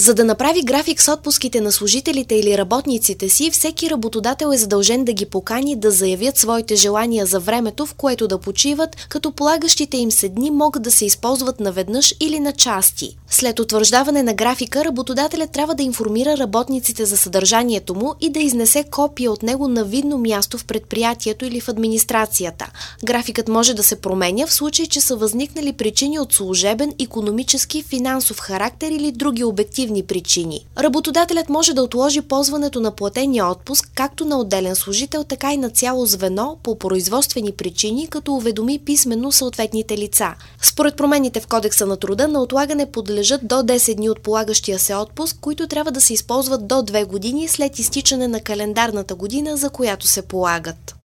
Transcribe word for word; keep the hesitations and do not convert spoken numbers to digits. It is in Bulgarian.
За да направи график с отпуските на служителите или работниците си, всеки работодател е задължен да ги покани да заявят своите желания за времето, в което да почиват, като полагащите им се дни могат да се използват наведнъж или на части. След утвърждаване на графика, работодателят трябва да информира работниците за съдържанието му и да изнесе копия от него на видно място в предприятието или в администрацията. Графикът може да се променя в случай, че са възникнали причини от служебен, икономически, финансов характер или други обективни причини. Работодателят може да отложи ползването на платения отпуск както на отделен служител, така и на цяло звено по производствени причини, като уведоми писменно съответните лица. Според промените в Кодекса на труда, на отлагане подлежат до десет дни от полагащия се отпуск, които трябва да се използват до две години след изтичане на календарната година, за която се полагат.